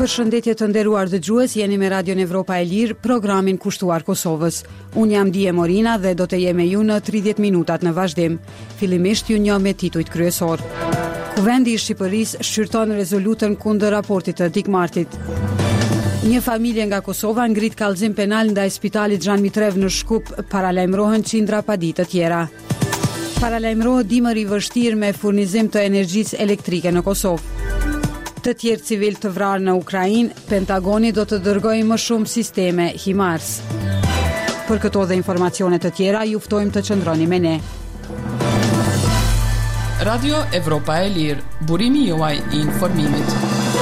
Përshëndetje të nderuar dëgjues, jeni me Radion Evropa e Lirë, programin kushtuar Kosovës. Unë jam Dije Morina dhe do të jem me ju në 30 minutat në vazhdim. Fillimisht ju njoh me titujt kryesor. Kuvendi i Shqipërisë shqyrton rezolutën kundër raportit të Dikmartit. Një familje nga Kosova ngrit kallëzim penal ndaj spitalit Zhan Mitrev në Shkup, paralajmërohen qindra padi të tjera. Paralajmërohet dimër i vështirë me furnizim të energjisë elektrike në Kosovë. Të tjerë civil të vrarë në Ukrainë, Pentagoni do të dërgojë më shumë sisteme HIMARS. Për këto dhe informacione të tjera, ju ftojmë të qëndroni me ne. Radio Evropa e Lirë, burimi juaj i informimit.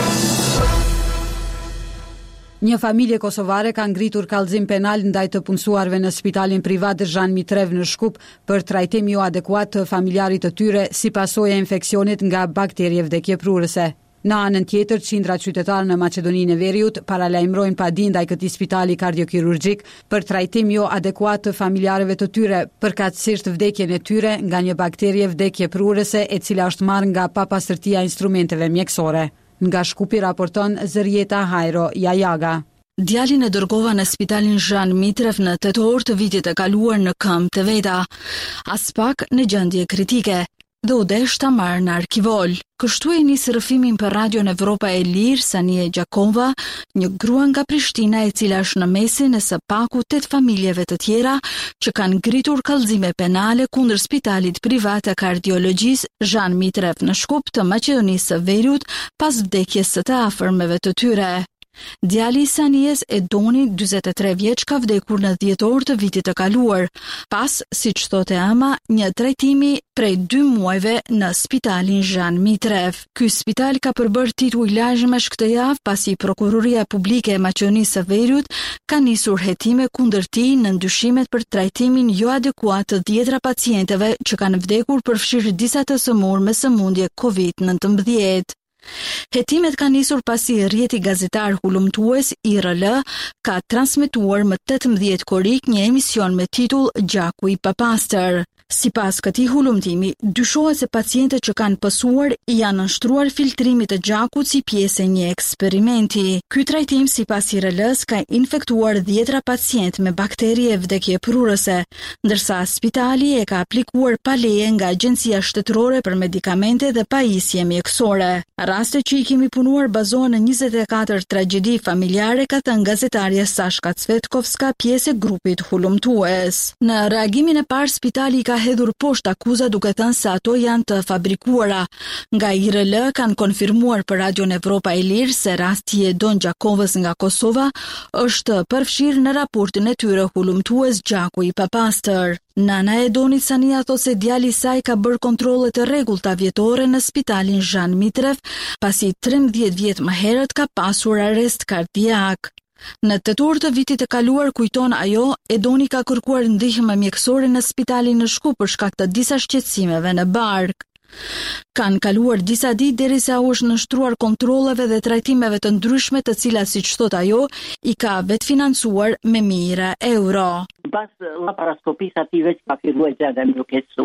Një familje kosovare ka ngritur kallëzim penal ndaj të punësuarve në spitalin privat Zhan Mitrev në Shkup për trajtim jo adekuat të familjarit të tyre si pasojë e infeksionit nga bakterie vdekjeprurëse. Në anën tjetër, qindra qytetarë në Maqedoninë e Veriut paralajmërojnë padi ndaj këtij spitali kardiokirurgjik për trajtim jo adekuat të familjarëve të tyre, përkatësisht vdekjen e tyre nga një bakterie vdekjeprurëse e cila është marrë nga papastërtia e instrumenteve mjekësore. Nga Shkupi raporton Zërjeta Hajro Jajaga. Djalin e dërgova në spitalin Zhan Mitrev në tetor të vitit e kaluar në këmbë të veta, as pak në gjendje kritike, dhe u desh ta marrë në arkivol. Kështu e nisë rrëfimin për Radion Evropa e Lirë Sanie Gjakova, një grua nga Prishtina e cila është në mesin e së paku 8 familjeve të tjera që kanë ngritur kallëzime penale kundër spitalit privat të kardiologjisë Zhan Mitrev në Shkup të Maqedonisë së Veriut pas vdekjes së të afërmeve të tyre. Djali i Sanies Edoni, 43 vjeç, ka vdekur në dhjetor të vitit të kaluar, pas, siç thotë ama, një trajtimi prej 2 muajve në spitalin Zhan Mitrev. Ky spital ka përbërë titull lajmësh këtë javë pasi Prokuroria Publike e Maqedonisë së Veriut ka nisur hetime kundër tij në ndyshimet për trajtimin jo adekuat të 10 pacienteve që kanë vdekur përfshirë disa të sëmurë me sëmundje COVID-19. Hetimet ka nisur pasi rrjeti gazetar hulumtues IRL ka transmetuar më 18 korrik një emision me titull Gjaku i papastër. Sipas këtij hulumtimi, dyshohet se pacientët që kanë pësuar janë nënshtruar filtrimit të gjakut si pjesë e një eksperimenti. Ky trajtim sipas IRL-s ka infektuar 10 pacientë me bakterie vdekjeprurëse, ndërsa spitali e ka aplikuar pa leje nga Agjencia Shtetërore për Medikamente dhe Pajisje Mjekësore. Rastet që i kemi punuar bazohen në 24 tragjedi familjare, ka thënë gazetarja Sashka Cvetkovska, pjesë e grupit hulumtues. Në reagimin e parë, spitali ka hedhur poshtë akuza duke thënë se ato janë të fabrikuara. Nga IRL kanë konfirmuar për Radion Evropa e Lirë se rasti i Edon Gjakovës nga Kosova është përfshirë në raportin e tyre hulumtues Gjaku i papastër. Nana e Edonit Sania thotë se djali i saj ka bërë kontrolle të rregullta vjetore në spitalin Zhan Mitrev, pasi 13 vjet më herët ka pasur arrest kardiak. Në tetor të vitit të kaluar, kujton ajo, Edoni ka kërkuar ndihmë mjekësore në spitalin në Shkup për shkak të disa shqetësimeve në bark. Kanë kaluar disa ditë derisa u është nënshtruar kontrolleve dhe trajtimeve të ndryshme, të cilat, siç thot ajo, i ka vetfinancuar me mijëra euro. Pas laparaskopisë aty veç ka filluar gjendja më keqsu.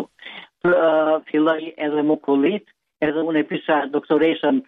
Filloi edhe mukullit, edhe unë e pyesa doktoreshën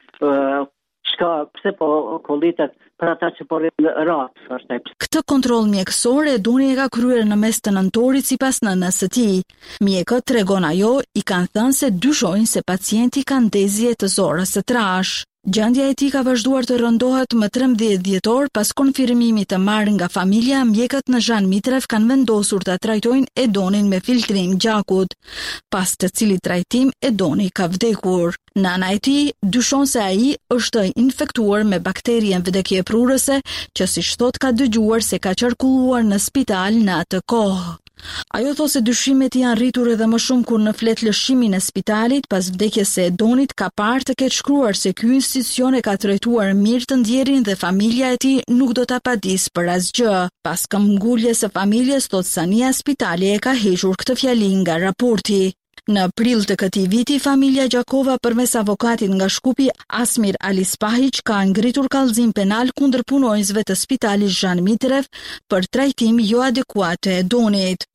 pse po kollitet për ata që po rrin rat, thoshte. Këtë kontroll mjekësor Edoni e ka kryer në mes të nëntorit sipas nënës së tij. Mjekët, tregon ajo, i kanë thënë se dyshojnë se pacienti ka ndezje të zorës së trash. Gjendja e tij ka vazhduar të rëndohet më 13 dhjetor pas konfirmimit të marrë nga familja. Mjekët në Zhan Mitrev kanë vendosur ta trajtojnë Edonin me filtrim gjakut, pas të cilit trajtim Edoni ka vdekur. Nana e tij dyshon se ai është infektuar me bakterien vdekjeprurëse që, siç thot, ka dëgjuar se ka qarkulluar në spital në atë kohë. Ajo thosë se dyshimet janë rritur edhe më shumë kur në flet lëshimin e spitalit pas vdekjes së Edonit ka parë të ketë shkruar se ky institucion e ka trajtuar mirë të ndjerin dhe familja e tij nuk do ta padis për asgjë. Pas këmbënguljes së familjes, thot Sania, spitali e ka hequr këtë fjali nga raporti. Në prill të këtij viti, familja Gjakova përmes avokatit nga Shkupi, Asmir Alispahiq, ka ngritur kallëzim penal kundër punonjësve të Spitalit Zhan Mitrev për trajtim jo adekuat të Edonit.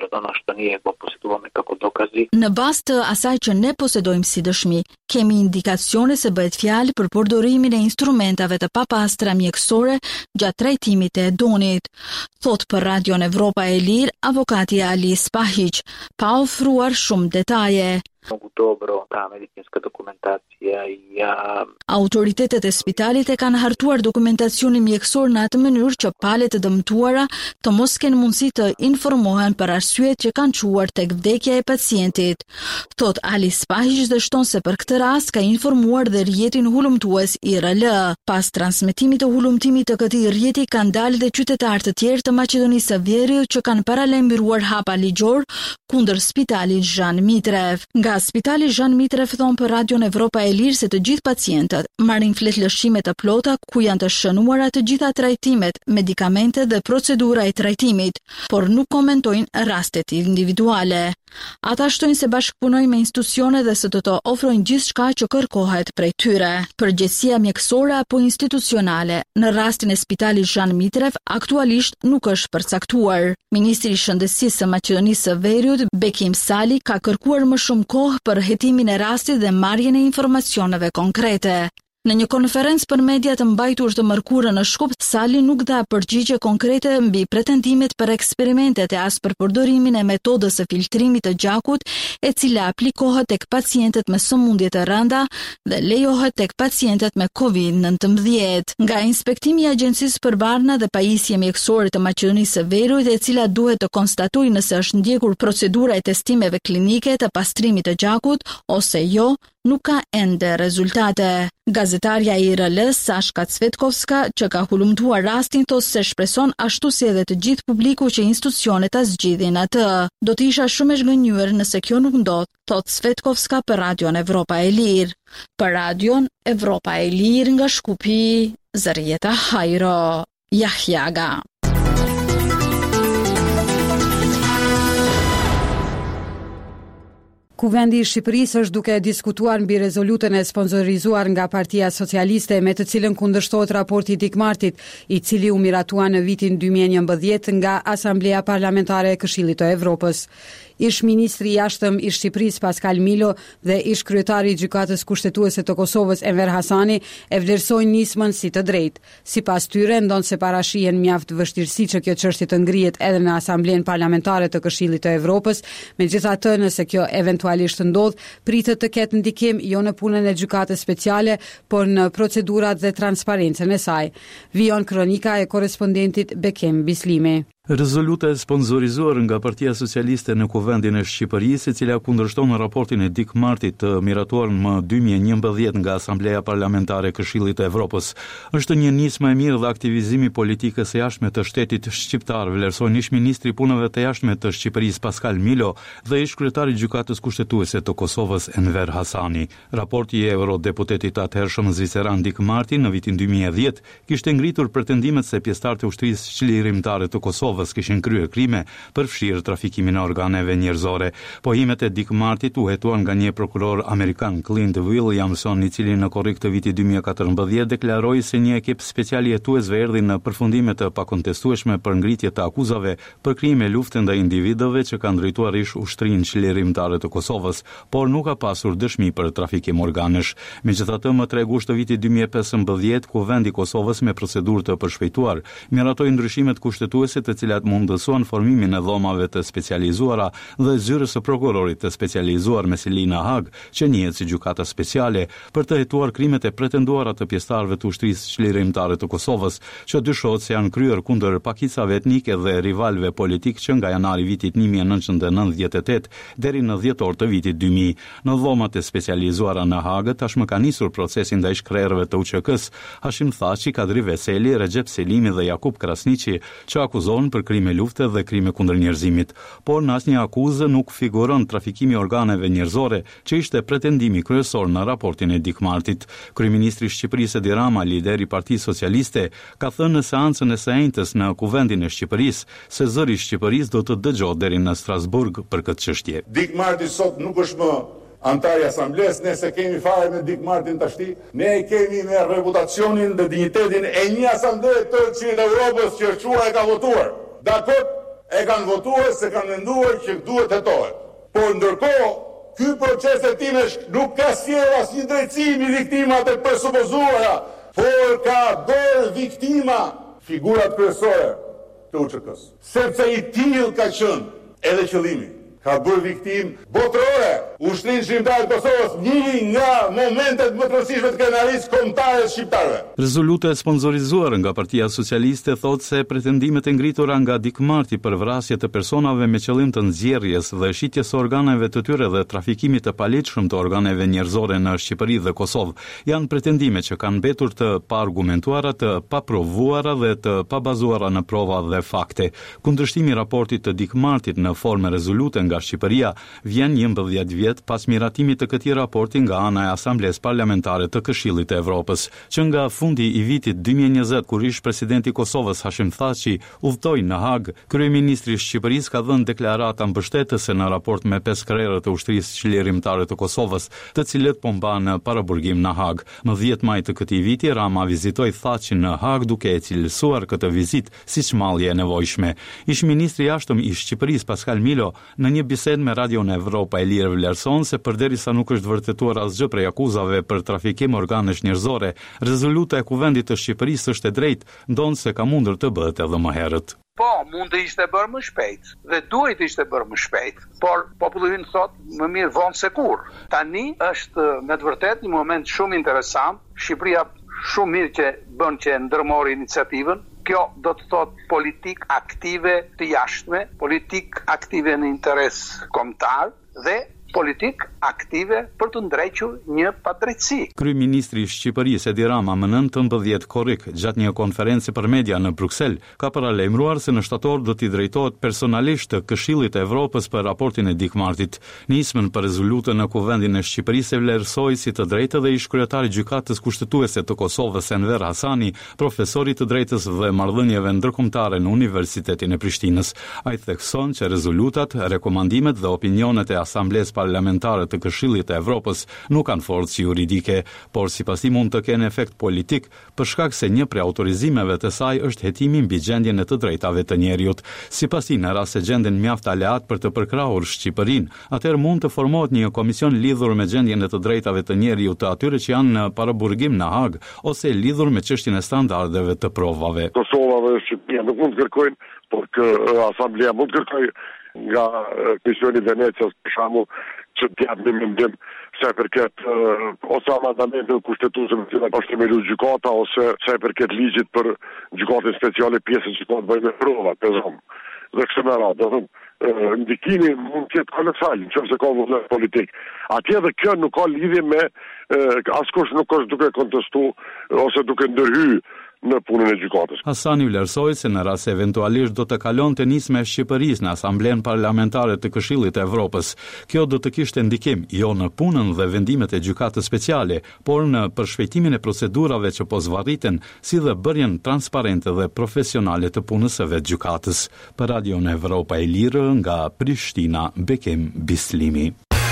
Në bazë të asaj që ne posedojmë si dëshmi, kemi indikacione se bëhet fjalë për përdorimin e instrumentave të papastra mjekësore gjatë trajtimit të Edonit, thot për Radion Evropa e Lirë avokati Alispahiq, pa ofruar shumë detaje. Autoritetet e spitalit e kanë hartuar dokumentacionin mjekësor në atë mënyrë që palët e dëmtuara të mos kenë mundësi të informohen për arsyet që kanë çuar tek vdekja e pacientit. Thot Alispahiq dhe shton se për këtë rast ka informuar dhe rrjetin hulumtues IRL. Pas transmetimit të hulumtimit të këtij rrjeti kanë dalë dhe qytetarë të tjerë të Maqedonisë së Veriut që kanë paralajmëruar hapa ligjor kundër Spitalit Zhan Mitrev. Nga Spitali Zhan Mitrev thon për Radion Evropa e Lirë se të gjithë pacientët marrin fletlëshime të plota ku janë të shënuara të gjitha trajtimet, medikamente dhe procedura e trajtimit, por nuk komentojnë rastet individuale. Ata shtojnë se bashkëpunojnë me institucione dhe se do të ofrojnë gjithçka që kërkohet prej tyre. Përgjegjësia mjekësore apo institucionale në rastin e Spitalit Zhan Mitrev aktualisht nuk është përcaktuar. Ministri i Shëndetësisë së Maqedonisë së Veriut, Bekim Sali, ka kërkuar më shumë kohë për hetimin e rastit dhe marrjen e informacioneve konkrete. Në një konferencë për media të mbajtur të mërkurën në Shkup, Sali nuk dha përgjigje konkrete mbi pretendimet për eksperimentet e as për përdorimin e metodës së filtrimit të gjakut, e cila aplikohet tek pacientët me sëmundje të rënda dhe lejohet tek pacientët me COVID-19. Nga inspektimi i Agjencisë për Barna dhe Pajisje Mjekësore të Maqedonisë së Veriut, e cila duhet të konstatojë nëse është ndjekur procedura e testimeve klinike të pastrimit të gjakut ose jo, nuk ka ende rezultate. Gazetarja IRL Sashka Cvetkovska, që ka hulumtuar rastin, thos se shpreson ashtu si edhe të gjithë publiku që institucionet ta zgjidhin atë. Do të isha shumë e zgënjur nëse kjo nuk ndodh, thot Cvetkovska për Radion Evropa e Lirë. Për Radion Evropa e Lirë nga Shkupi, Zarieta Hajro, Jahjaga. Kuvendi i Shqipërisë është duke diskutuar mbi rezolutën e sponsorizuar nga Partia Socialiste me të cilën kundërshtohet raporti i Dikmartit, i cili u miratua në vitin 2011 nga Asamblea Parlamentare e Këshillit të Evropës. Ish ministri i jashtëm i Shqipërisë Pascal Milo dhe ish kryetari i Gjykatës Kushtetuese të Kosovës Enver Hasani e vlerësojnë nismën si të drejtë. Sipas tyre, ndonë se parashihen mjaft vështirësi që kjo çështje të ngrihet edhe në Asamblenë Parlamentare të Këshillit të Evropës, megjithatë nëse kjo eventualisht ndodh, pritet të ketë ndikim jo në punën e gjykatës speciale, por në procedurat dhe transparencën e saj. Vijon kronika e korrespondentit Bekem Bislimi. Rezoluta e sponsorizuar nga Partia Socialiste në Kuvendin e Shqipërisë, e cila kundërshton raportin e Dikmartit të miratuar më 2011 nga Asambleja Parlamentare e Këshillit të Evropës, është një nismë e mirë dhe aktivizimi politikës së jashtme të shtetit shqiptar, vlerëson ish ministri i punëve të jashtme të Shqipërisë Pascal Milo dhe ish kryetari i Gjykatës Kushtetuese të Kosovës Enver Hasani. Raporti i eurodeputetit atëhershëm zviceran Dikmarti në vitin 2010 kishte ngritur pretendimet se pjesëtarët e ushtrisë çlirimtare të Kosovës kishin kryer krime për fshirë trafikimin e organeve njerëzore. Pohimet e Dikmartit u hetuan nga një prokuror amerikan, Clint Williamson, i cili në korrik të vitit 2014 deklaroi se një ekip special jetuesve erdhi në përfundime të pakontestueshme për ngritje të akuzave për krime lufte ndaj individëve që kanë drejtuar ish ushtrinë çlirimtare të Kosovës, por nuk ka pasur dëshmi për trafikim organesh. Megjithatë, më 3 gusht të vitit 2015, Kuvendi i Kosovës me procedurë të përshpejtuar miratoi ndryshimet kushtetuese të cilat mundësuan formimin e dhomave të specializuara dhe zyrës së prokurorit të specializuar me sili në Hag, që njihet si gjykata speciale, për të hetuar krimet e pretenduara të pjesëtarëve të ushtrisë çlirimtare të Kosovës, që dyshohet se janë kryer kundër pakicave etnike dhe rivalëve politik që nga janari vitit 1998 deri në dhjetor të vitit 2000. Në dhomat e specializuara në Hag tashmë ka nisur procesi ndaj shkrerëve të UÇK-s, Hashim Thaçi, Kadri Veseli, Recep Selimi dhe Jakub Krasniqi, që akuzon për krime lufte dhe krime kundër njerëzimit, por në asnjë akuzë nuk figuron trafikimi i organeve njerëzore, që ishte pretendimi kryesor në raportin e dikmartit. Kryeministri i Shqipërisë Edi Rama, lideri i Partisë Socialiste, ka thënë në seancën e së enjtës në Kuvendin e Shqipërisë se zëri i Shqipërisë do të dëgjohet deri në Strasburg për këtë çështje. Dikmarti sot nuk është më antar i asambles, ne se kemi fare me dikmartin tashti, ne kemi me reputacionin dhe dignitetin e një asamble të Qilë Evropës që e ka votuar. Dakor, e kanë votuar se kanë menduar që duhet hetohet. Por ndërkohë, ky proces hetimesh nuk ka sjellë asnjë drejtësimi viktimat e presupozuara, por ka bërë viktima figurat kryesore të UÇK-s. Sepse i tillë ka qenë edhe qëllimi. Ka bërë viktim botërore. Ushtrinë shqiptare të Kosovës, një nga momentet më të rëndësishme të krenarisë kombëtare shqiptarëve. Rezoluta e sponsorizuar nga Partia Socialiste thotë se pretendimet e ngritura nga dikmarti për vrasje të personave me qëllim të nxjerrjes dhe shitjes së organeve të tyre dhe trafikimit të paligjshëm të organeve njerëzore në Shqipëri dhe Kosovë janë pretendime që kanë mbetur të paargumentuara, të paprovuara dhe të pabazuara në prova dhe fakte. Kundërshtimi i raportit të dikmartit në formë rezolute nga Shqipëria vjen 11 vjet pas miratimit të këtij raporti nga ana e Asamblesë Parlamentare të Këshillit të Evropës, që nga fundi i vitit 2020 kur ish presidenti i Kosovës Hashim Thaçi udhtoi në Hag, kryeministri i Shqipërisë ka dhënë deklarata mbështetëse në raport me 5 krerë të ushtrisë çlirimtare të Kosovës, të cilët po mbanë paraburgim në Hag. Më 10 maj të këtij viti Rama vizitoi Thaçin në Hag duke e cilësuar këtë vizitë si çmallje e nevojshme. Ish ministri i jashtëm i Shqipërisë Pascal Milo në një bisedë me Radion Evropa e Lirë vlerëson se përderisa nuk është vërtetuar asgjë prej akuzave për trafikim organesh njerëzore, rezoluta e Kuvendit të Shqipërisë është e drejtë, ndonë se ka mundur të bëhet edhe më herët. Po, mund të ishte bërë më shpejt dhe duhet ishte bërë më shpejt, por populli thot më mirë vonë se kurrë. Tani është me të vërtetë një moment shumë interesant. Shqipëria shumë mirë që bën që ndërmori iniciativën. Kjo do të thotë politik aktive të jashtme, politik aktive në interes kombëtar dhe politik aktive për të ndrequr një padrejtësi. Kryeministri i Shqipërisë Edi Rama më 19 korrik gjatë një konferencë për media në Bruksel ka paralajmëruar se në shtator do t'i drejtohet personalisht të Këshillit të Evropës për raportin e dikmartit. Nismën për rezolutën në Kuvendin e Shqipërisë vlerësoi si të drejtë dhe ish kryetari i gjykatës kushtetuese të Kosovës Enver Hasani, profesor i të drejtës dhe marrëdhënieve ndërkombëtare në Universitetin e Prishtinës. Ai thekson që rezolutat, rekomandimet dhe opinionet e Asamblesë Parlamentare të Këshillit të Evropës nuk kanë forcë juridike, por sipas tij mund të kenë efekt politik për shkak se një prej autorizimeve të saj është hetimi mbi gjendjen e të drejtave të njerëzit. Sipas tij, në rast se gjenden mjaft aleat për të përkrahur Shqipërinë, atëherë mund të formohet një komision lidhur me gjendjen e të drejtave të njerëzit të atyre që janë në paraburgim në Hag ose lidhur me çështjen e standardeve të provave. Kosova dhe Shqipëria nuk mund të kërkojnë, por Asamblea mund të kërkojë nga Komisioni i Venecias për shembull që të japë një mendim sa i përket ose amandamentet kushtetuese me cilat është themeluar gjykata ose sa i përket ligjit për gjykatën speciale pjesën që ka të bëjë me prova, pezom. Dhe kështu me radhë, do thënë ndikimi mund të jetë kolosal nëse ka vullnet politik. Atje dhe kjo nuk ka lidhje me askush nuk është duke kontestuar ose duke ndërhyrë në punën e gjykatës. Hasani vlerësoi se në rast se eventualisht do të kalonte nisma e Shqipërisë në Asamblenë Parlamentare të Këshillit të Evropës, kjo do të kishte ndikim jo në punën dhe vendimet e gjykatës speciale, por në përshpejtimin e procedurave që po zvarriten, si dhe bërjen transparente dhe profesionale të punës së vetë gjykatës. Për Radion Evropa e Lirë nga Prishtina, Bekim Bislimi.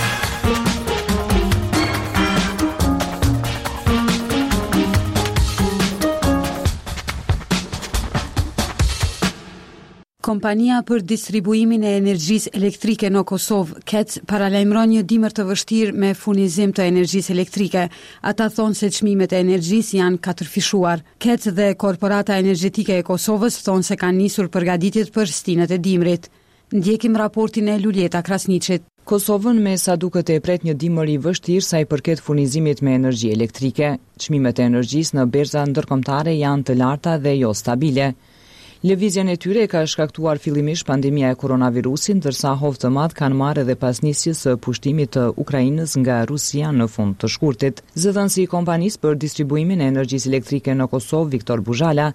Kompania për distribuimin e energjisë elektrike në Kosovë, KEC, paralajmëron një dimër të vështirë me furnizim të energjisë elektrike. Ata thonë se çmimet e energjisë janë katërfishuar. KEC dhe Korporata Energjetike e Kosovës thonë se kanë nisur përgatitjet për stinët e dimrit. Ndjekim raportin e Luljeta Krasniqit. Kosovën me sa duket e pret një dimër i vështirë sa i përket furnizimit me energji elektrike. Çmimet e energjisë në berza ndërkombëtare janë të larta dhe jo stabile. Lëvizjen e tyre ka shkaktuar fillimisht pandemia e koronavirusit, ndërsa hovë të madh kanë marrë edhe pas nisjes së pushtimit të Ukrainës nga Rusia në fund të shkurtit. Zëdhënësi i kompanisë për distribuimin e energjisë elektrike në Kosovë, Viktor Buzhala,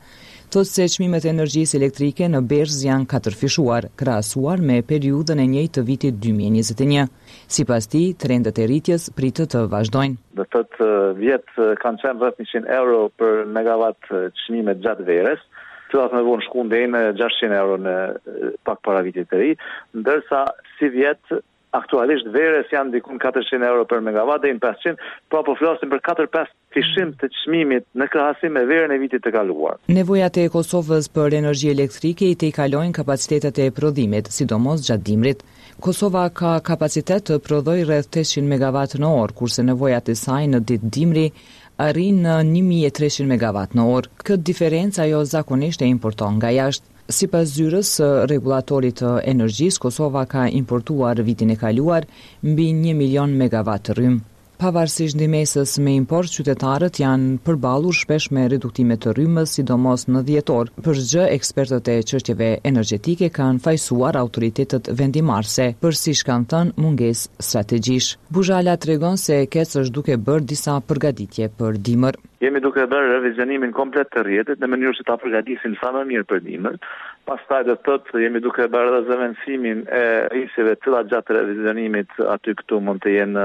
Thotë se çmimet e energjisë elektrike në Berz janë katërfishuar, krahasuar me periudhën e njëjtë të vitit 2021. Sipas tij, trendet e rritjes pritet të vazhdojnë. Do thotë vjet kanë qenë rreth 100 euro për megawatt çmimet gjatë verës, cilat më vonë shkuan deri në 600 euro në pak para vitit të ri, ndërsa si vjet aktualisht verës janë diku 400 euro për megawatt deri në 500, po flasim për 4-5 fishim të çmimit në krahasim me verën e vitit të kaluar. Nevojat e Kosovës për energji elektrike i tejkalojnë kapacitetet e prodhimit, sidomos gjatë dimrit. Kosova ka kapacitet të prodhojë rreth 800 megawatt në orë, kurse nevojat e saj në ditë dimri arrin në 1300 megawatt në orë. Këtë diferencë ajo zakonisht e importon nga jashtë. Sipas zyrës së rregullatorit të energjisë, Kosova ka importuar vitin e kaluar mbi 1 milion megawatt rrym. Pavarësisht ndihmesës me import, qytetarët janë përballur shpesh me reduktime të rrymës, sidomos në dhjetor. Përgjë, ekspertët e çështjeve energjetike kanë fajsuar autoritetet vendimarrëse për, siç kanë thënë, mungesë strategjish. Buzhala tregon se KEC është duke bërë disa përgatitje për dimër. Jemi duke bërë revizionimin komplet të rrjetit në mënyrë që ta përgatisim sa më mirë për dimër. Pastaj do të thotë jemi duke bërë edhe zëvendësimin e rrisjeve të cilat gjatë revizionimit aty këtu mund të jenë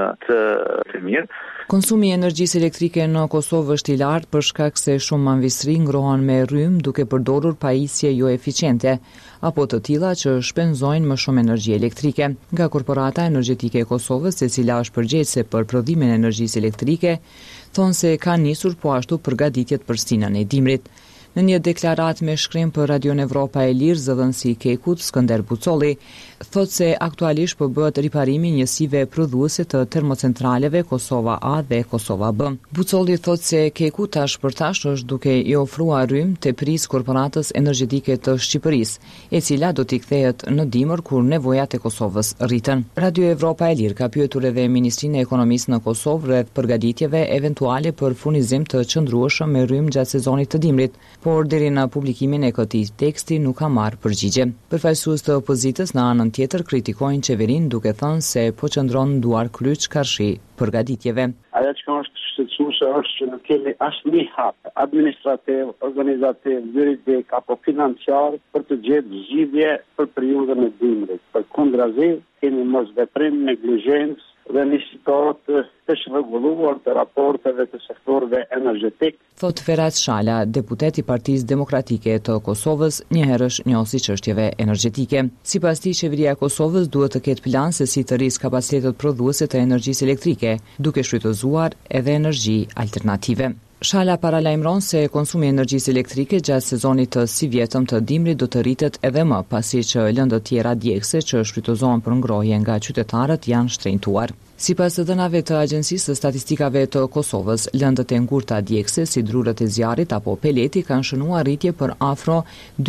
të mirë. Konsumi i energjisë elektrike në Kosovë është i lartë për shkak se shumë anvisri ngrohen me rrym duke përdorur pajisje jo eficiente apo të tilla që shpenzojnë më shumë energji elektrike. Nga Korporata Energjetike e Kosovës, e cila është përgjegjëse për prodhimin e energjisë elektrike, thonë se ka nisur po ashtu përgatitjet për stinën e dimrit. Në një deklaratë me shkrim për Radion Evropa e Lirë, zëdhënësi i Kekut, Skënder Bucolli, thotë se aktualisht po bëhet riparimi njësive prodhuese të termocentraleve Kosova A dhe Kosova B. Bucolli thotë se Keku tash për tash është duke i ofruar rrym tepris Korporatës Energjetike të Shqipërisë, e cila do t'i kthehet në dimër kur nevojat e Kosovës rriten. Radio Evropa e Lirë ka pyetur edhe Ministrinë e Ekonomisë në Kosovë rreth përgatitjeve eventuale për furnizim të qëndrueshëm me rrym gjatë sezonit të dimrit, por deri në publikimin e këtij teksti nuk ka marrë përgjigje. Përfaqësues të opozitës në anën tjetër kritikojnë qeverinë duke thënë se po qëndron duar kryq karshi përgatitjeve. Ajo që është shqetësuese është që nuk kemi asnjë hap administrativ, organizativ, juridik apo financiar për të gjetur zgjidhje për periudhën e dimrit. Përkundrazi, kemi mosveprim, neglizhencë dhe një situatë të shregulluar të raporteve të sektorëve energjetik. Thot Ferhat Shala, deputet i Partisë Demokratike të Kosovës, njëherësh njohësi çështjeve energjetike. Sipas tij, qeveria e Kosovës duhet të ketë plan se si të rrisë kapacitetet prodhuese të energjisë elektrike, duke shfrytëzuar edhe energji alternative. Shala paralajmëron se konsumi i energjisë elektrike gjatë sezonit të sivjetëm të dimrit do të rritet edhe më, pasi që lëndët tjera djegëse që shfrytëzohen për ngrohje nga qytetarët janë shtrenjtuar. Sipas të dhënave të Agjencisë së Statistikave të Kosovës, lëndët e ngurta djegëse si drurët e zjarrit apo peleti kanë shënuar rritje për afro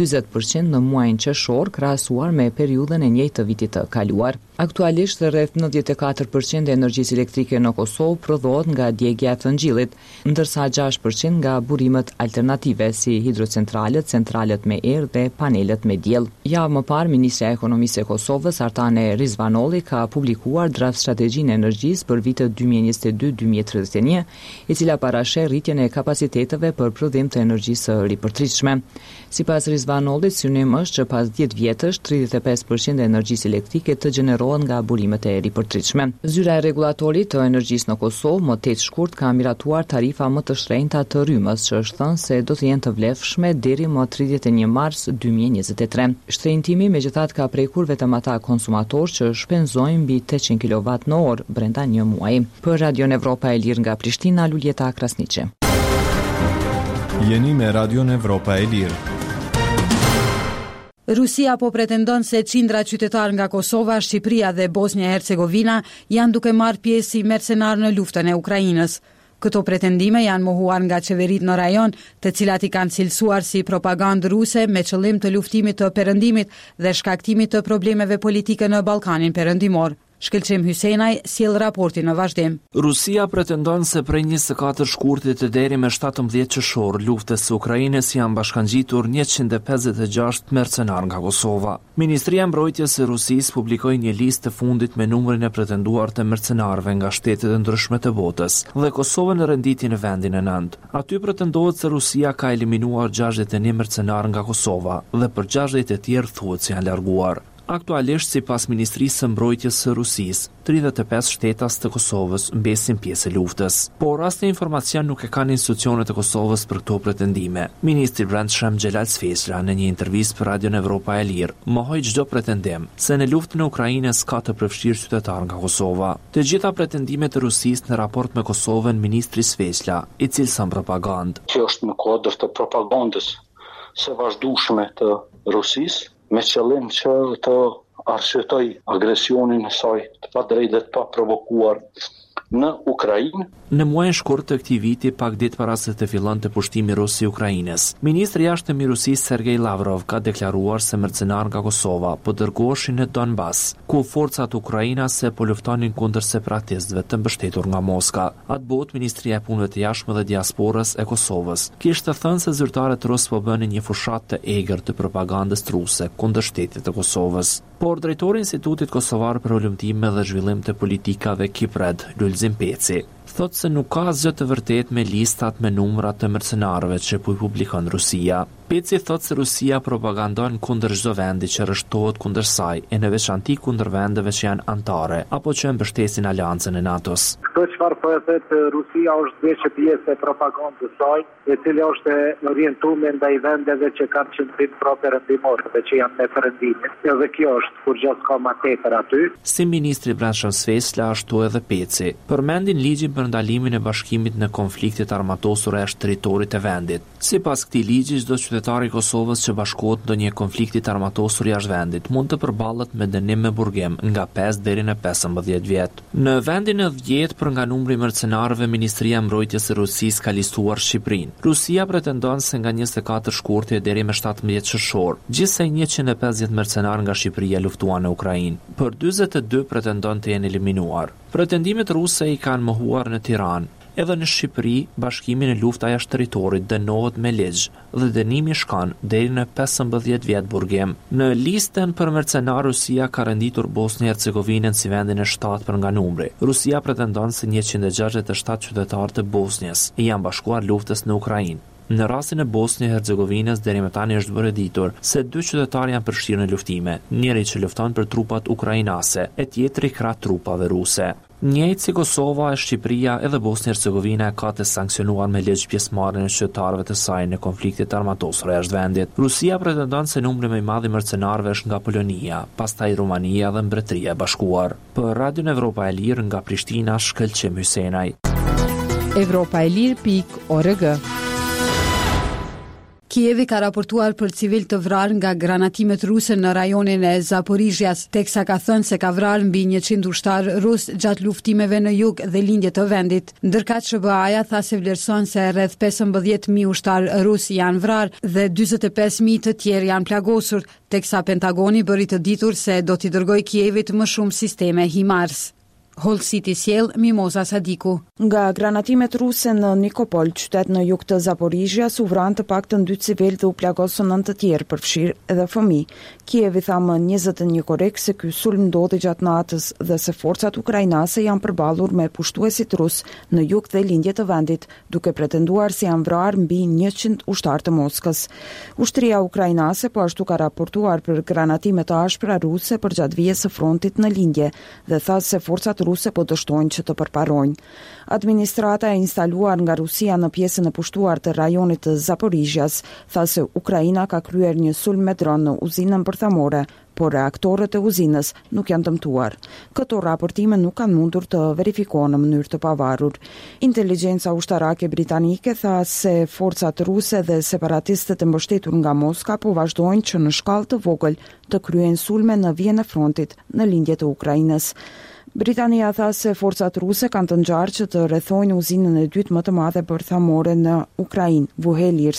40% në muajin qershor krahasuar me periudhën e njëjtë të vitit të kaluar. Aktualisht rreth 94% e energjisë elektrike në Kosovë prodhohet nga djegja e thëngjillit, ndërsa 6% nga burimet alternative si hidrocentralet, centralet me erë dhe panelet me diell. Javë më parë, Ministrja e Ekonomisë e Kosovës, Artane Rizvanolli, ka publikuar draft strategjinë energjisë për vitet 2022-2031, e cila parasheh rritjen e kapaciteteve për prodhim të energjisë së ripërtritshme. Sipas Rizvanollit, synim është që pas 10 vjetësh 35% e energjisë elektrike të gjenerohet nga burimet e ripërtritshme. Zyra e rregullatorit të energjisë në Kosovë më tej shkurt ka miratuar tarifa më të shtrenjta të rrymës, që është thënë se do të jenë të vlefshme deri më 31 mars 2023. Shtrenjtimi megjithatë ka prekur vetëm ata konsumatorë që shpenzojnë mbi 800 kW në orë brenda një muaji. Për Radion Evropa e Lirë nga Prishtina, Luljeta Krasniqi. Jeni me Radion Evropa e Lirë. Rusia po pretendon se qindra qytetar nga Kosova, Shqipëria dhe Bosnia e Hercegovina janë duke marrë pjesë si mercenar në luftën e Ukrainës. Këto pretendime janë mohuar nga qeverit në rajon, të cilat i kanë cilësuar si propagandë ruse me qëllim të luftimit të perëndimit dhe shkaktimit të problemeve politike në Ballkanin perëndimor. Shkëlqim Hysenaj sjell raportin në vazhdim. Rusia pretendon se prej 24 shkurtit deri me 17 qershor luftës së Ukrainës janë bashkangjitur 156 mercenar nga Kosova. Ministria e Mbrojtjes së Rusisë publikoi një listë të fundit me numrin e pretenduar të mercenarëve nga shtetet e ndryshme të botës dhe Kosova në renditje në vendin e 9. Aty pretendohet se Rusia ka eliminuar 61 mercenar nga Kosova dhe për 60 e tjerë thuhet se janë larguar. Aktualisht, sipas Ministrisë së Mbrojtjes së Rusisë, 35 shtetas të Kosovës mbesin pjesë e luftës. Por as në informacion nuk e kanë institucionet e Kosovës për këto pretendime. Ministri i Brendshëm Xhelal Sfesla në një intervistë për Radion Evropa e Lirë mohoi çdo pretendim se në luftën e Ukrainës ka të përfshirë qytetar nga Kosova. Të gjitha pretendimet e Rusisë në raport me Kosovën, ministri Sfesla i cilëson propagandë. Kjo është në kuadër të propagandës së vazhdueshme të Rusisë, me qëllim që të arsyetoj agresionin e saj të padrejtë dhe të paprovokuar në Ukrainë. Në muajin shkurt të këtij viti, pak ditë para se të fillonte pushtimi rus i Ukrainës, ministri i jashtëm i Rusisë Sergej Lavrov ka deklaruar se mercenarë nga Kosova po dërgoheshin në Donbas, ku forcat ukrainase po luftonin kundër separatistëve të mbështetur nga Moska. Atë botë, Ministria e Punëve të Jashtme dhe Diasporës e Kosovës kishte thënë se zyrtarët rusë po bënin një fushat të egër të propagandës ruse kundër shtetit të Kosovës. Por drejtori i Institutit Kosovar për Ulëmtime dhe Zhvillim të Politikave Kipred, Lulzim Peci, thot se nuk ka asgjë të vërtetë me listat me numrat të mercenarëve që po i publikon Rusia. Peci thot se Rusia propagandon kundër çdo vendi që rreshtohet kundër saj, e në veçanti kundër vendeve që janë anëtare apo që mbështesin aleancën e NATO-s. Këtë çfarë po e thotë Rusia është vetë pjesë e propagandës saj, e cila është orientuar ndaj vendeve që kanë qendrim propër rendimore dhe që janë me perëndimit. Edhe kjo është kur gjë ka më tepër aty. Si ministri i Brendshëm Sfesla ashtu edhe Peci përmendin ligjin për ndalimin e bashkimit në konfliktet armatosur jashtë territorit të vendit. Sipas këtij ligji, çdo qytetar i Kosovës që bashkohet ndonjë konflikti armatosur jashtë vendit mund të përballet me dënim me burgim nga 5 deri në 15 vjet. Në vendin e 10 për nga numri i mercenarëve, Ministria e Mbrojtjes së Rusisë ka listuar Shqipërinë. Rusia pretendon se nga 24 shkurti deri me 17 qershor, gjithsej 150 mercenarë nga Shqipëria luftuan në Ukrainë. Për 42 pretendon të jenë eliminuar. Pretendimet ruse i kanë mohuar në Tiranë. Edhe në Shqipëri, bashkimi në lufta jashtë territorit dënohet me ligj dhe dënimi shkon deri në 15 vjet burgim. Në listën për mercenar, Rusia ka renditur Bosnjë-Hercegovinën si vendin e 7 për nga numri. Rusia pretendon se 167 qytetarë të Bosnjës janë bashkuar luftës në Ukrainë. Në rastin e Bosnjë-Hercegovinës deri më tani është bërë ditur se 2 qytetarë janë përfshirë në luftime, njëri që lufton për trupat ukrainase, e tjetri krah trupave ruse. Njëjtë si Kosova, Shqipëria edhe Bosnjë-Hercegovina ka të sankcionuar me ligj pjesëmarrjen e qytetarëve të saj në konfliktet armatosur jashtë vendit. Rusia pretendon se numri më i madh i mercenarëve është nga Polonia, pastaj Rumania dhe Mbretëria e Bashkuar. Për Radion Evropa e Lirë nga Prishtina, Shkëlqim Hysenaj. Evropaelir.org. Kievi ka raportuar për civil të vrarë nga granatimet ruse në rajonin e Zaporizhjas, teksa ka thënë se ka vrarë mbi 100 ushtarë rus gjatë luftimeve në jug dhe lindje të vendit. Ndërkaq SBA-ja tha se vlerëson se rreth 15.000 ushtarë rus janë vrarë dhe 45.000 të tjerë janë plagosur, teksa Pentagoni bëri të ditur se do t'i dërgojë Kievit më shumë sisteme HIMARS. Hall City sjell Mimoza Sadiku. Nga granatimet ruse në Nikopol, qytet në jug të Zaporizhjas, u vranë të paktën 2 civil dhe u plagosën 9 të tjerë, përfshirë edhe fëmijë. Kievi tha më 21 korrekt se ky sulm ndodhi gjatë natës dhe se forcat ukrainase janë përballur me pushtuesit rus në jug dhe lindje të vendit, duke pretenduar se janë vrarë mbi 100 ushtarë të Moskës. Ushtria ukrainase po ashtu ka raportuar për granatime të ashpra ruse për gjatë vijës së frontit në lindje dhe tha se forcat ruse po dështojnë që të përparojnë. Administrata e instaluar nga Rusia në pjesën e pushtuar të rajonit të Zaporizhjas tha se Ukraina ka kryer një sulm me dron në uzinën bërthamore, por reaktorët e uzinës nuk janë dëmtuar. Këto raportime nuk kanë mundur të verifikohen në mënyrë të pavarur. Inteligjenca ushtarake britanike tha se forcat ruse dhe separatistët e mbështetur nga Moska po vazhdojnë që në shkallë të vogël të kryejnë sulme në vijën e frontit në lindje të Ukrainës. Britania tha se forcat ruse kanë të ngjarë që të rrethojnë uzinën e dytë më të madhe bërthamore në Ukrainë, Vuhelirska,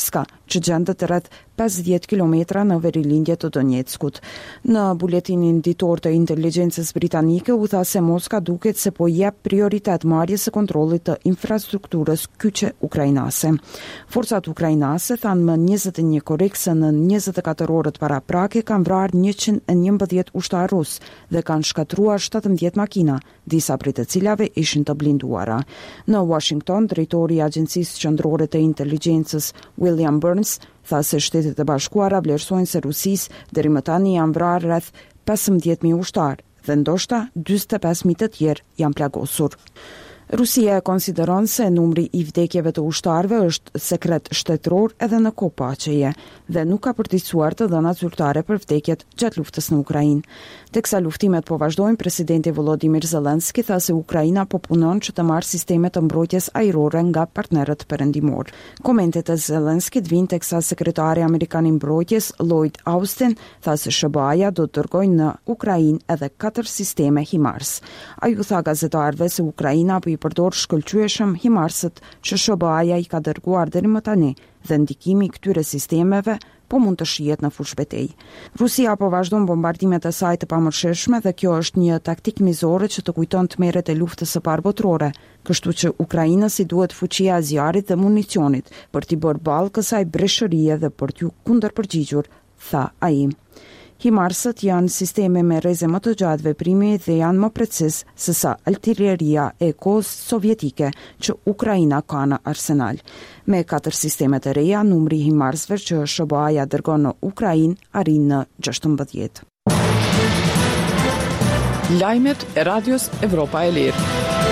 që gjendet rreth 50 kilometra në verilindje të Donjeckut. Në buletinin ditor të inteligjencës britanike u tha se Moska duket se po jep prioritet marrjes së kontrollit të infrastrukturës kyçe ukrainase. Forcat ukrainase thanë më 21 korrik se në 24 orët para prake kanë vrarë 111 ushtar rus dhe kanë shkatruar 17 makina, disa prej të cilave ishin të blinduara. Në Washington, drejtori i Agjencisë Qendrore të Inteligjencës William Burns tha se Shtetet e Bashkuara vlerësojnë se Rusisë deri më tani janë vrarë rreth 15.000 ushtar dhe ndoshta 45.000 të tjerë janë plagosur. Rusia e konsideron se numri i vdekjeve të ushtarëve është sekret shtetëror edhe në kohë paqeje dhe nuk ka përgjigjësuar të dhënat zyrtare për vdekjet gjatë luftës në Ukrainë. Teksa luftimet po vazhdojnë, presidenti Volodymyr Zelensky tha se Ukraina po punon që të marrë sisteme të mbrojtjes ajrore nga partnerët perëndimor. Komentet e Zelenskit vijnë teksa sekretari amerikan i mbrojtjes Lloyd Austin tha se SBA-ja do të dërgojë në Ukrainë edhe 4 sisteme HIMARS. Ai u tha gazetarëve se Ukraina po i përdor shkëlqyeshëm HIMARS-ët që SBA-ja i ka dërguar deri më tani dhe ndikimi i këtyre sistemeve po mund të shihet në fushbetejë. Rusia po vazhdon bombardimet e saj të pamërshëshme dhe kjo është një taktik mizore që të kujton tmerret e luftës së parë botërore, kështu që Ukrainës i duhet fuqia e zjarrit dhe municionit për t'i bërë ballë kësaj breshërie dhe për t'u kundërpërgjigjur, tha ai. HIMARS-ët janë sisteme me rreze më të gjatë veprimi dhe janë më precis se sa artilleria e kohës sovjetike që Ukraina ka në arsenal. Me 4 sistemet e reja, numri i HIMARS-ve që SBA-ja dërgon në Ukrainë arrin në 16. Lajmet e Radios Evropa e Lirë.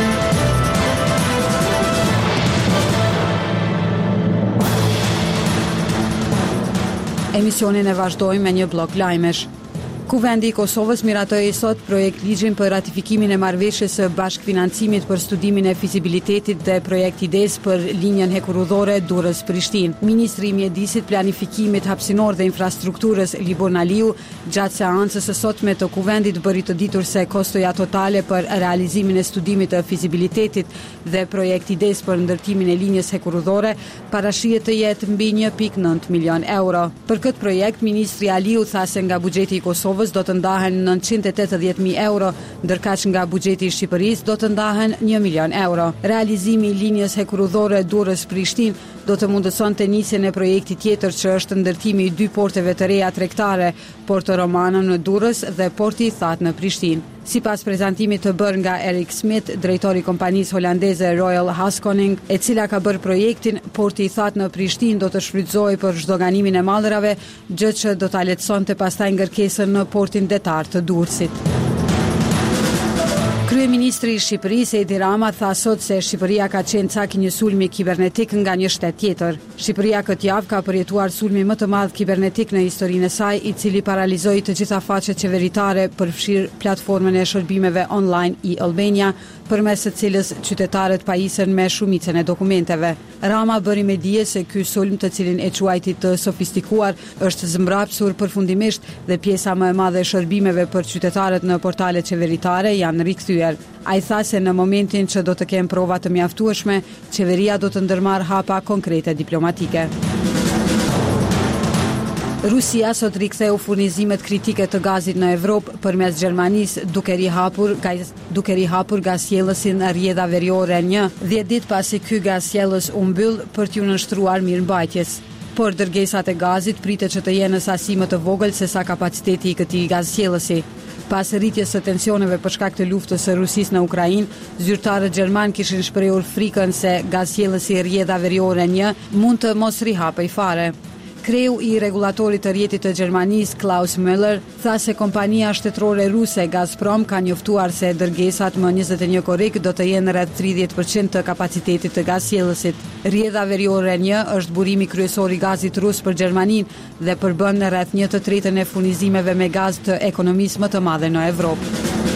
Emisionin e vazhdojmë me një blok lajmesh. Kuvendi i Kosovës miratoi sot projekt ligjin për ratifikimin e marrëveshjes së bashkëfinancimit për studimin e fizibilitetit dhe projekt ides për linjën hekurudhore Durrës-Prishtinë. Ministri i Mjedisit, Planifikimit Hapësinor dhe Infrastrukturës Libor Naliu, gjatë seancës së sotme të kuvendit bëri të ditur se kostoja totale për realizimin e studimit të fizibilitetit dhe projekt ides për ndërtimin e linjës hekurudhore parashihet të jetë mbi 1.9 milion euro. Për këtë projekt, ministri Aliu tha se nga buxheti i Kosovës do të ndahen 980.000 euro, ndërkaq nga buxheti i Shqipërisë do të ndahen 1 milion euro. Realizimi i linjës hekurudhore Durrës-Prishtinë do të mundësonte nisjen e projektit tjetër që është ndërtimi i 2 porteve të reja tregtare, Porto Romano në Durrës dhe porti i thatë në Prishtinë. Sipas prezantimit të bërë nga Erik Smith, drejtori i kompanisë holandeze Royal Haskoning, e cila ka bërë projektin, porti i thatë në Prishtinë do të shfrytëzohej për zhdoganimin e mallrave, gjë që do ta lehtësonte pastaj ngërkesën në portin detar të Durrësit. Kryeministri i Shqipërisë Edi Rama tha sot se Shqipëria ka qenë cak i një sulmi kibernetik nga një shtet tjetër. Shqipëria këtë javë ka përjetuar sulmi më të madh kibernetik në historinë e saj, i cili paralizoi të gjitha faqet qeveritare, përfshir platformën e shërbimeve online i Albania, përmes së cilës qytetarët pajisen me shumicën e dokumenteve. Rama bëri me dije se ky sulm, të cilin e quajti të sofistikuar, është zmbrapsur përfundimisht dhe pjesa më e madhe e shërbimeve për qytetarët në portalet qeveritare janë rikthyer. Ai tha se në momentin që do të kenë prova të mjaftueshme, qeveria do të ndërmarrë hapa konkrete diplomatike. Rusia sot riktheu furnizimet kritike të gazit në Evropë përmes Gjermanisë duke rihapur gazsjellësin rrjedha veriore 1, 10 ditë pasi ky gazsjellës u mbyll për t'u nënshtruar mirëmbajtjes. Por dërgesat e gazit pritet që të jenë në sasi më të vogël se sa kapaciteti i këtij gazsjellësi. Pas rritjes së tensioneve për shkak të luftës së Rusisë në Ukrainë, zyrtarët gjerman kishin shprehur frikën se gazsjellësi rrjedha veriore 1 mund të mos rihapej fare. Kreu i rregullatorit të rrjetit të Gjermanisë, Klaus Müller, tha se kompania shtetërore ruse Gazprom ka njoftuar se dërgesat më 21 korrik do të jenë rreth 30% të kapacitetit të gazsjellësit. Rrjedha veriore 1 është burimi kryesor i gazit rus për Gjermaninë dhe përbën rreth 1/3 e furnizimeve me gaz të ekonomisë më të madhe në Evropë.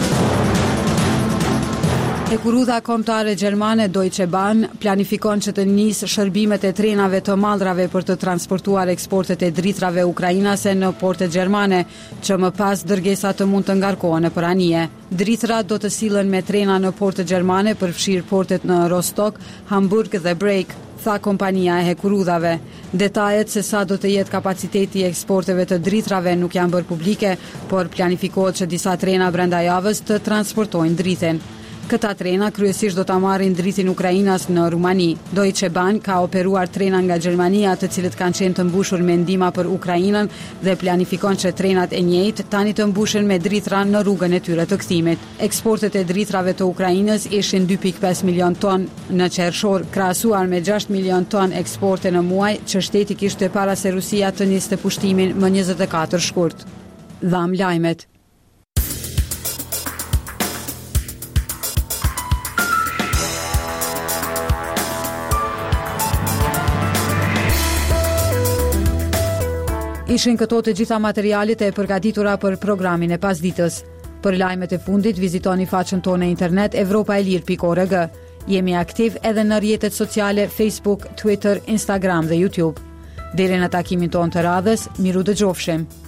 Hekurudha kombëtare gjermane Deutsche Bahn planifikon që të nisë shërbimet e trenave të mallrave për të transportuar eksportet e dritrave ukrainase në portet gjermane, që më pas dërgesat të mund të ngarkohen nëpër anije. Dritrat do të sillen me trena në portet gjermane, përfshir portet në Rostock, Hamburg dhe Brake, tha kompania e hekurudhave. Detajet se sa do të jetë kapaciteti i eksporteve të dritrave nuk janë bërë publike, por planifikohet që disa trena brenda javës të transportojnë dritën. Këta trena kryesisht do ta marrin dritin Ukrainas në Rumani. Deutsche Bahn ka operuar trena nga Gjermania, të cilët kanë qenë të mbushur me ndihma për Ukrainën dhe planifikon që trenat e njëjtë tani të mbushen me dritra në rrugën e tyre të kthimit. Eksportet e dritrave të Ukrainës ishin 2.5 milion ton në qershor, krahasuar me 6 milion ton eksporte në muaj që shteti kishte para se Rusia të niste pushtimin më 24 shkurt. Dham lajmet. Ishin këto të gjitha materialet e përgatitura për programin e pasditës. Për lajmet e fundit, vizitoni faqen tonë në internet evropaelir.org. Jemi aktiv edhe në rrjetet sociale Facebook, Twitter, Instagram dhe YouTube. Deri në takimin tonë të radhës, miru dëgjofshim.